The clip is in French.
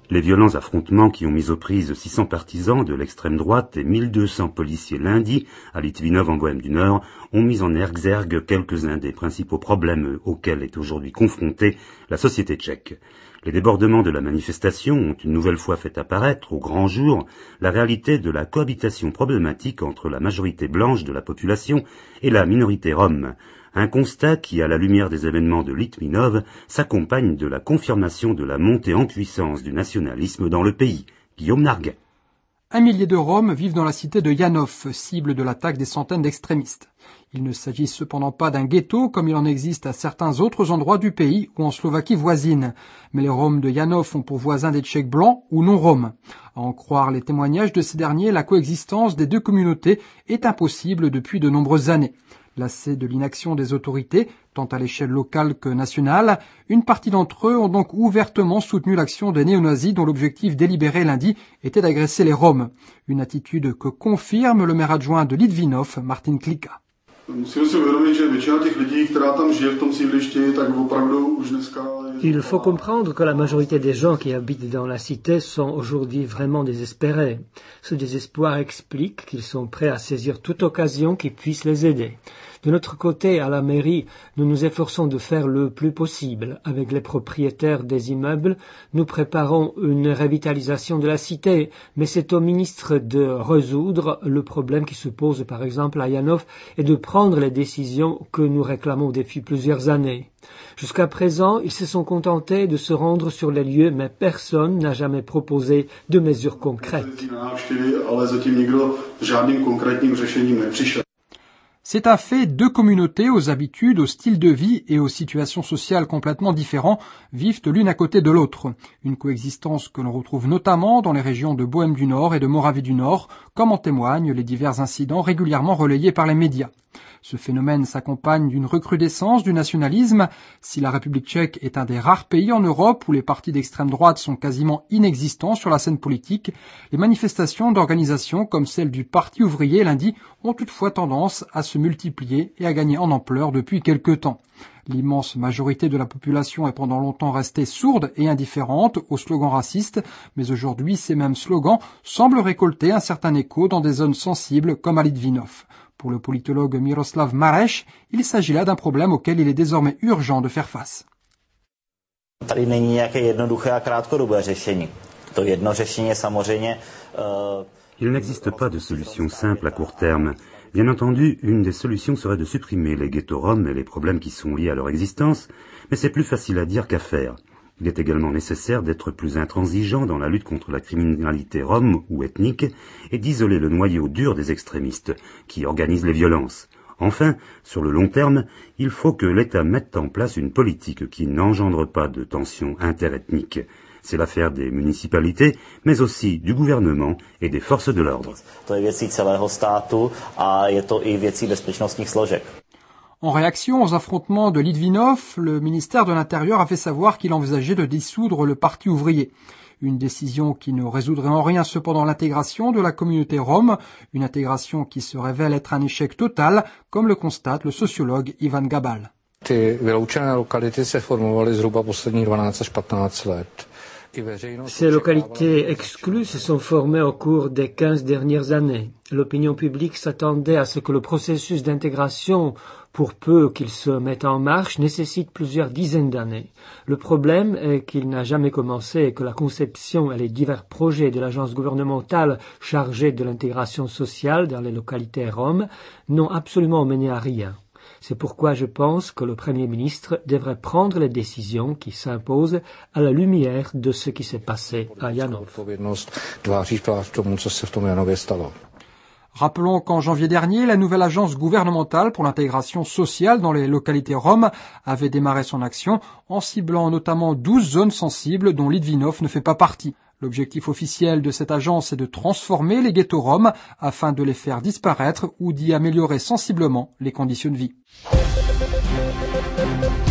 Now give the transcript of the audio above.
Les violents affrontements qui ont mis aux prises 600 partisans de l'extrême droite et 1200 policiers lundi à Litvinov en Bohême du Nord ont mis en exergue quelques-uns des principaux problèmes auxquels est aujourd'hui confrontée la société tchèque. Les débordements de la manifestation ont une nouvelle fois fait apparaître au grand jour la réalité de la cohabitation problématique entre la majorité blanche de la population et la minorité rom. Un constat qui, à la lumière des événements de Litvinov, s'accompagne de la confirmation de la montée en puissance du nationalisme dans le pays. Guillaume Narguet. 1 millier de Roms vivent dans la cité de Janov, cible de l'attaque des centaines d'extrémistes. Il ne s'agit cependant pas d'un ghetto comme il en existe à certains autres endroits du pays ou en Slovaquie voisine. Mais les Roms de Janov ont pour voisins des Tchèques blancs ou non Roms. À en croire les témoignages de ces derniers, la coexistence des deux communautés est impossible depuis de nombreuses années. Lassés de l'inaction des autorités, tant à l'échelle locale que nationale, une partie d'entre eux ont donc ouvertement soutenu l'action des néo-nazis dont l'objectif délibéré lundi était d'agresser les Roms. Une attitude que confirme le maire adjoint de Litvinov, Martin Klika. Il faut comprendre que la majorité des gens qui habitent dans la cité sont aujourd'hui vraiment désespérés. Ce désespoir explique qu'ils sont prêts à saisir toute occasion qui puisse les aider. De notre côté, à la mairie, nous nous efforçons de faire le plus possible. Avec les propriétaires des immeubles, nous préparons une revitalisation de la cité, mais c'est au ministre de résoudre le problème qui se pose par exemple à Janov et de prendre les décisions que nous réclamons depuis plusieurs années. Jusqu'à présent, ils se sont contentés de se rendre sur les lieux, mais personne n'a jamais proposé de mesures concrètes. C'est un fait, deux communautés aux habitudes, aux styles de vie et aux situations sociales complètement différents vivent l'une à côté de l'autre. Une coexistence que l'on retrouve notamment dans les régions de Bohême du Nord et de Moravie du Nord, comme en témoignent les divers incidents régulièrement relayés par les médias. Ce phénomène s'accompagne d'une recrudescence du nationalisme. Si la République tchèque est un des rares pays en Europe où les partis d'extrême droite sont quasiment inexistants sur la scène politique, les manifestations d'organisations comme celle du Parti ouvrier lundi ont toutefois tendance à se multiplier et à gagner en ampleur depuis quelque temps. L'immense majorité de la population est pendant longtemps restée sourde et indifférente aux slogans racistes, mais aujourd'hui ces mêmes slogans semblent récolter un certain écho dans des zones sensibles comme à Litvinov. Pour le politologue Miroslav Mareš, il s'agit là d'un problème auquel il est désormais urgent de faire face. Il n'existe pas de solution simple à court terme. Bien entendu, une des solutions serait de supprimer les ghettos roms et les problèmes qui sont liés à leur existence, mais c'est plus facile à dire qu'à faire. Il est également nécessaire d'être plus intransigeant dans la lutte contre la criminalité rom ou ethnique et d'isoler le noyau dur des extrémistes qui organisent les violences. Enfin, sur le long terme, il faut que l'État mette en place une politique qui n'engendre pas de tensions interethniques. C'est l'affaire des municipalités, mais aussi du gouvernement et des forces de l'ordre. En réaction aux affrontements de Litvinov, le ministère de l'Intérieur a fait savoir qu'il envisageait de dissoudre le Parti ouvrier. Une décision qui ne résoudrait en rien cependant l'intégration de la communauté rom, une intégration qui se révèle être un échec total, comme le constate le sociologue Ivan Gabal. Ces localités exclues se sont formées au cours des 15 dernières années. L'opinion publique s'attendait à ce que le processus d'intégration, pour peu qu'il se mette en marche, nécessite plusieurs dizaines d'années. Le problème est qu'il n'a jamais commencé et que la conception et les divers projets de l'agence gouvernementale chargée de l'intégration sociale dans les localités roms n'ont absolument mené à rien. C'est pourquoi je pense que le Premier ministre devrait prendre les décisions qui s'imposent à la lumière de ce qui s'est passé à Janov. Rappelons qu'en janvier dernier, la nouvelle agence gouvernementale pour l'intégration sociale dans les localités roms avait démarré son action en ciblant notamment 12 zones sensibles dont Litvinov ne fait pas partie. L'objectif officiel de cette agence est de transformer les ghettos roms afin de les faire disparaître ou d'y améliorer sensiblement les conditions de vie.